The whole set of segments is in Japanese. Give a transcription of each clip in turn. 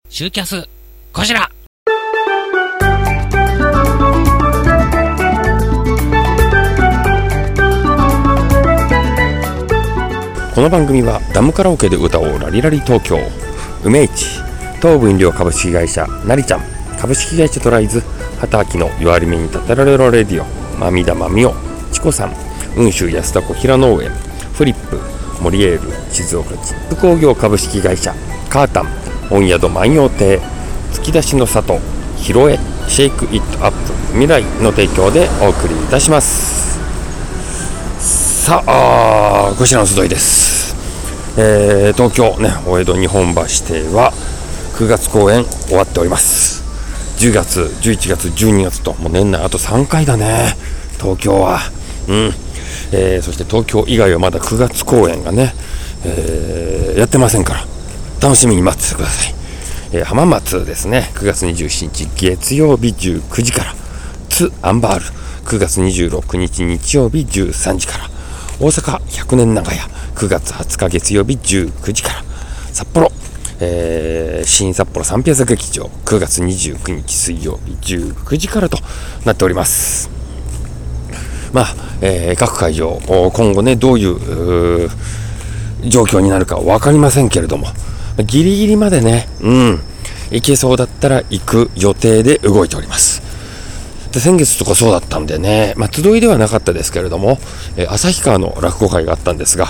シューキャスこちら。 この番組はダムカラオケで歌おうラリラリ東京、梅市、東武飲料株式会社なりちゃん、株式会社トライズ、畑明の弱り目に立てられろレディオ、まみだまみお、チコさん、雲州安田小平農園、フリップ、モリエール、静岡チップ工業株式会社、カータン、温宿万葉亭、突き出しの里、ヒロエ、シェイクイットアップ、未来の提供でお送りいたします。さあ、こちらの集いです。東京ね、お江戸日本橋亭は9月公演終わっております。10月、11月、12月ともう年内あと3回だね、東京は。そして東京以外はまだ9月公演がね、やってませんから楽しみに待っててください。浜松ですね、9月27日月曜日19時からツ・アンバール、9月26日日曜日13時から、大阪100年長屋9月20日月曜日19時から、札幌、新札幌サンピアザ劇場9月29日水曜日19時からとなっております。各会場今後ねどういう状況になるか分かりませんけれども、ギリギリまでね、行けそうだったら行く予定で動いております。で先月とかそうだったんでね、集いではなかったですけれども、旭川の落語会があったんですが、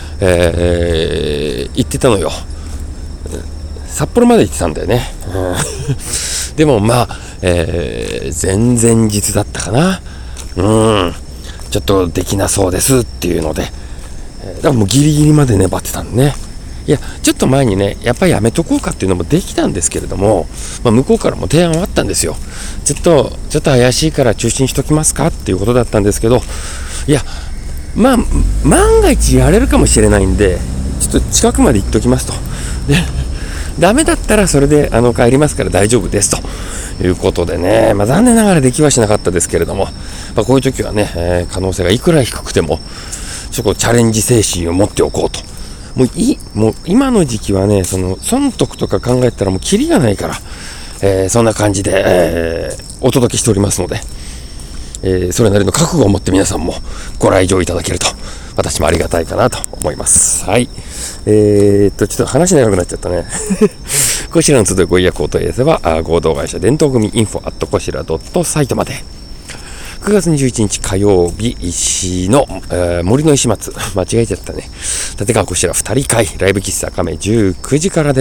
行ってたのよ。札幌まで行ってたんだよね。でも前々日だったかな。ちょっとできなそうですっていうので、だからもうギリギリまで粘ってたんでね。いやちょっと前にねやっぱりやめとこうかっていうのもできたんですけれども、向こうからも提案はあったんですよ。ちょっと怪しいから中止にしときますかっていうことだったんですけど、いや万が一やれるかもしれないんでちょっと近くまで行っときますと。でダメだったらそれで帰りますから大丈夫ですということでね、残念ながらできはしなかったですけれども、こういう時はね、可能性がいくら低くてもそこチャレンジ精神を持っておこうと。もう今の時期はね、その損得とか考えたらもうキリがないから、そんな感じで、お届けしておりますので、それなりの覚悟を持って皆さんもご来場いただけると私もありがたいかなと思います。はい。ちょっと話長くなっちゃったね。こちらの都度ご予約をお問い合わせは合同会社伝統組info@こしら.siteまで。9月21日火曜日、石の、森の石松、間違えちゃったね。立川こしら2人会、ライブ喫茶亀19時からです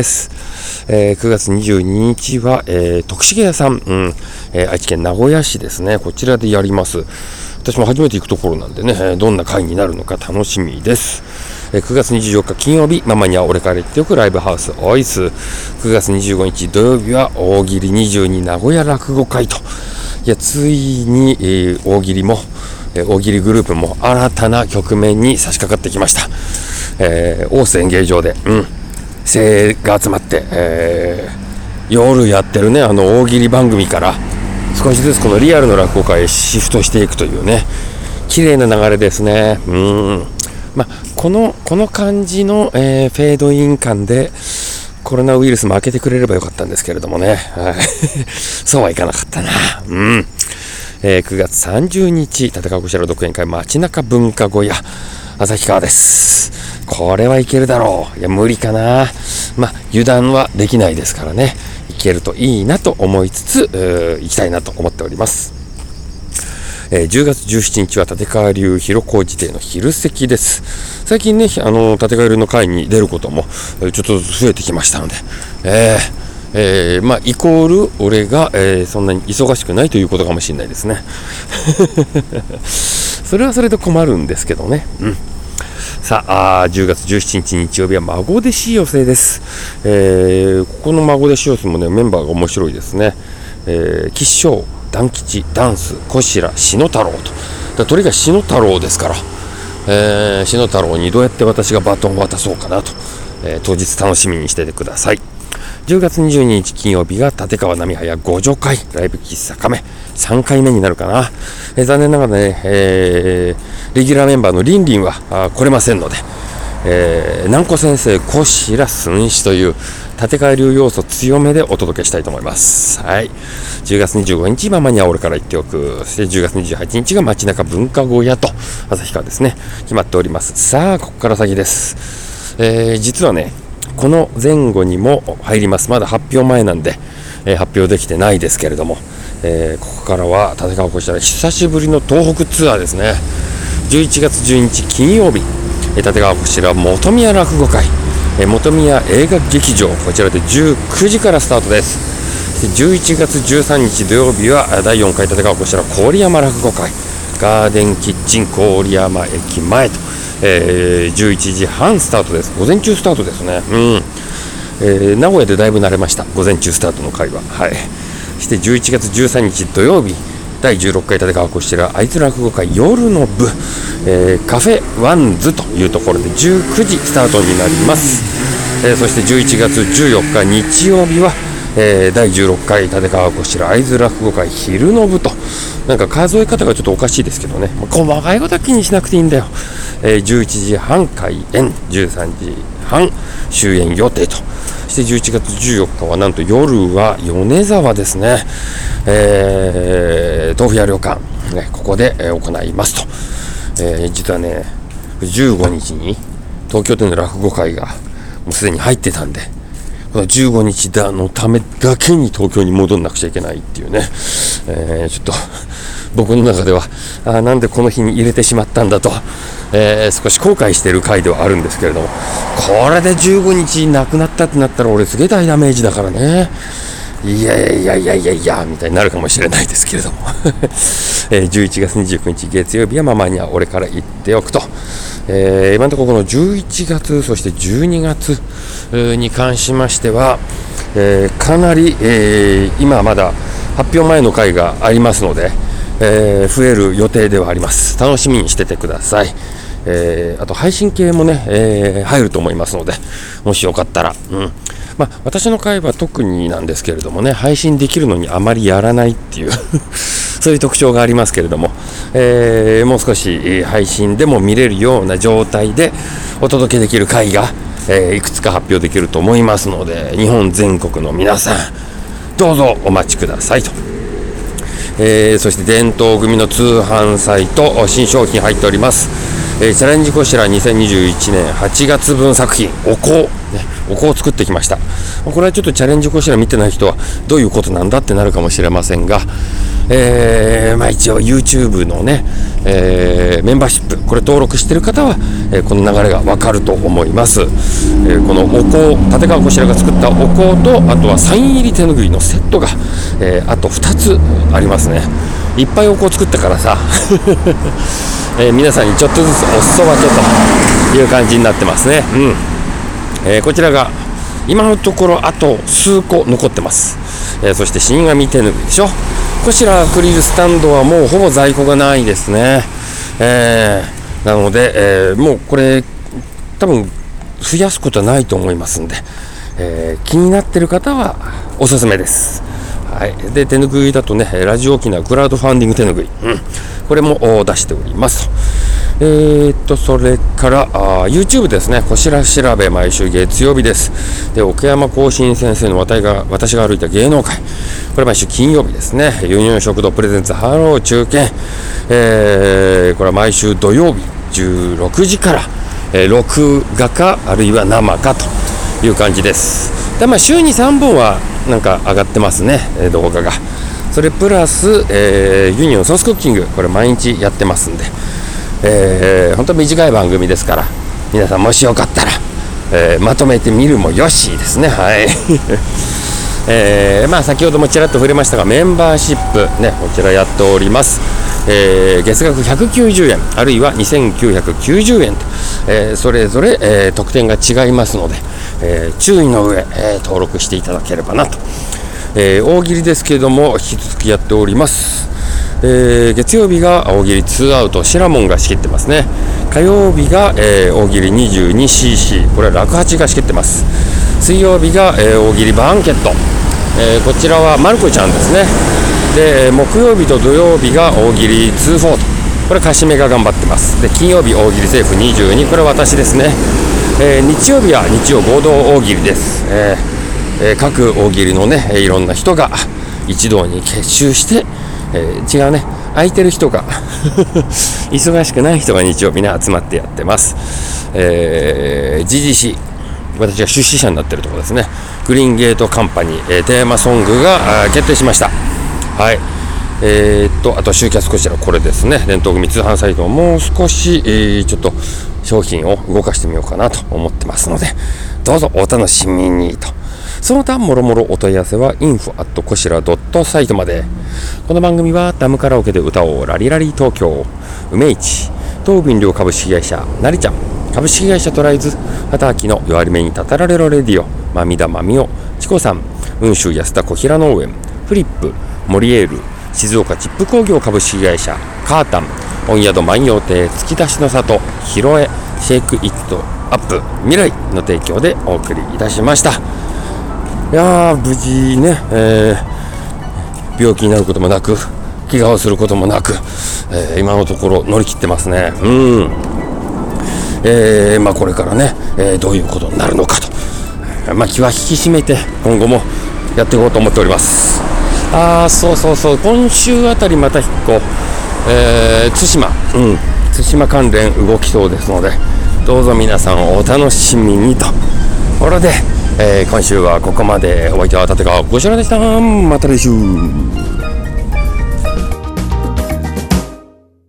。9月22日は、徳重屋さん、愛知県名古屋市ですね。こちらでやります。私も初めて行くところなんでね、どんな会になるのか楽しみです。9月24日金曜日、ママには俺から言っておくライブハウスオイス。9月25日土曜日は大喜利22名古屋落語会と。いやついに、大喜利も、大喜利グループも新たな局面に差し掛かってきました。大須演芸場で、精鋭が集まって、夜やってるね大喜利番組から少しずつこのリアルの落語会へシフトしていくというね、綺麗な流れですね。この感じの、フェードイン感でコロナウイルスも開けてくれればよかったんですけれどもね、そうはいかなかったな。9月30日立川こしら独演会街中文化小屋旭川です。これはいけるだろう。いや無理かな。油断はできないですからね、いけるといいなと思いつつ行きたいなと思っております。10月17日は立川流広小路亭の昼席です。最近ね立川流の会に出ることもちょっとずつ増えてきましたので、イコール俺が、そんなに忙しくないということかもしれないですね。それはそれで困るんですけどね。さあ、10月17日日曜日は孫弟子寄せです。ここの孫弟子寄せもねメンバーが面白いですね。吉祥、団吉、ダンス、こしら、篠太郎と。鳥が篠太郎ですから、篠太郎にどうやって私がバトンを渡そうかなと、当日楽しみにしててください。10月22日金曜日が立川波早互助会ライブ喫茶亀3回目になるかな。残念ながらね、レギュラーメンバーのリンリンは来れませんので、 南湖先生小白寸志という立川流要素強めでお届けしたいと思います。はい、10月25日ママには俺から言っておく。そして10月28日が街中文化小屋と旭川ですね、決まっております。さあここから先です。実はねこの前後にも入ります。まだ発表前なんで、発表できてないですけれども、ここからは立川こちら久しぶりの東北ツアーですね。11月12日金曜日、立川こちら本宮落語会、本宮映画劇場、こちらで19時からスタートです。11月13日土曜日は第4回立川こちら郡山落語会、ガーデンキッチン郡山駅前と、11時半スタートです。午前中スタートですね。名古屋でだいぶ慣れました、午前中スタートの会は。はい、そして11月13日土曜日第16回立川こちら会津落語会夜の部、カフェワンズというところで19時スタートになります。そして11月14日日曜日は、第16回立川こちら会津落語会昼の部と、なんか数え方がちょっとおかしいですけどね、細かいことは気にしなくていいんだよ。11時半開演、13時半終演予定と。そして11月14日はなんと夜は米沢ですね、豆腐屋旅館、ね、ここで、行いますと。実はね15日に東京での落語会がもうすでに入ってたんで、この15日のためだけに東京に戻んなくちゃいけないっていうね、ちょっと僕の中ではなんでこの日に入れてしまったんだと、少し後悔している回ではあるんですけれども、これで15日なくなったってなったら俺すげえ大ダメージだからね。いやみたいになるかもしれないですけれども11月29日月曜日はママには俺から言っておくと。今のところこの11月そして12月に関しましては、かなり、今まだ発表前の回がありますので、増える予定ではあります。楽しみにしててください。あと配信系もね、入ると思いますので、もしよかったら、私の回は特になんですけれどもね、配信できるのにあまりやらないっていうそういう特徴がありますけれども、もう少し配信でも見れるような状態でお届けできる回が、いくつか発表できると思いますので、日本全国の皆さんどうぞお待ちくださいと。そして伝統組の通販サイト新商品入っております。チャレンジこちら2021年8月分作品お香、お香を作ってきました。これはちょっとチャレンジこちら見てない人はどういうことなんだってなるかもしれませんが、一応 YouTube のね、メンバーシップこれ登録している方は、この流れがわかると思います。このお香、立川こちらが作ったお香と、あとはサイン入り手ぬぐいのセットが、あと2つありますね。いっぱいお香作ったからさ皆さんにちょっとずつお裾分けという感じになってますね。こちらが今のところあと数個残ってます。そして死神手ぬぐいでしょ。こちらアクリルスタンドはもうほぼ在庫がないですね。なので、もうこれ多分増やすことはないと思いますんで、気になってる方はおすすめです。はい、で手ぬぐいだとねラジオ沖縄クラウドファンディング手ぬぐい、これも出しておりますと。それからYouTube ですね、こちら調べ毎週月曜日です。で奥山光信先生の私が歩いた芸能界、これ毎週金曜日ですね。ユニオン食堂プレゼンツハロー中堅、これは毎週土曜日16時から、録画かあるいは生かという感じです。で週に3本はなんか上がってますね、動画が。それプラス、ユニオンソースクッキング、これ毎日やってますんで、本当短い番組ですから、皆さんもしよかったら、まとめてみるもよしですね。はい先ほどもちらっと触れましたが、メンバーシップね、こちらやっております。月額190円あるいは2990円と、それぞれ、特典が違いますので、注意の上、登録していただければなと。大喜利ですけれども引き続きやっております。月曜日が大喜利2アウトシラモンが仕切ってますね。火曜日が、大喜利 22cc、 これは楽八が仕切ってます。水曜日が、大喜利バンケット、こちらはマルコちゃんですね。で木曜日と土曜日が大喜利24 これカシメが頑張ってます。で金曜日大喜利セーフ22、これ私ですね。日曜日は日曜合同大喜利です。各大喜利のね、いろんな人が一堂に結集して、違うね、空いてる人が忙しくない人が日曜日に集まってやってます。GGC、 私が出資者になっているところですね。グリーンゲートカンパニー、テーマソングが決定しました。はい。あと集客こちらこれですね。伝統組通販サイトをもう少し、ちょっと商品を動かしてみようかなと思ってますので、どうぞお楽しみにと。その他もろもろお問い合わせは info@koshira.site まで。この番組はダムカラオケで歌おうラリラリ東京、梅市、東便量株式会社なりちゃん、株式会社トライズ、畑明の弱り目にたたられろレディオ、まみだまみお、チコさん、雲州安田小平農園、フリップ、モリエール、静岡チップ工業株式会社、カータン、温宿万葉亭、突き出しの里、ヒロエ、シェイクイットアップ、未来の提供でお送りいたしました。いやー、無事ね、病気になることもなく、怪我をすることもなく、今のところ乗り切ってますね。これからね、どういうことになるのかと、気は引き締めて今後もやっていこうと思っております。そう今週あたりまた1個、対馬関連動きそうですので、どうぞ皆さんお楽しみにと。これで、今週はここまで。お相手は立川こちらでした。また来週。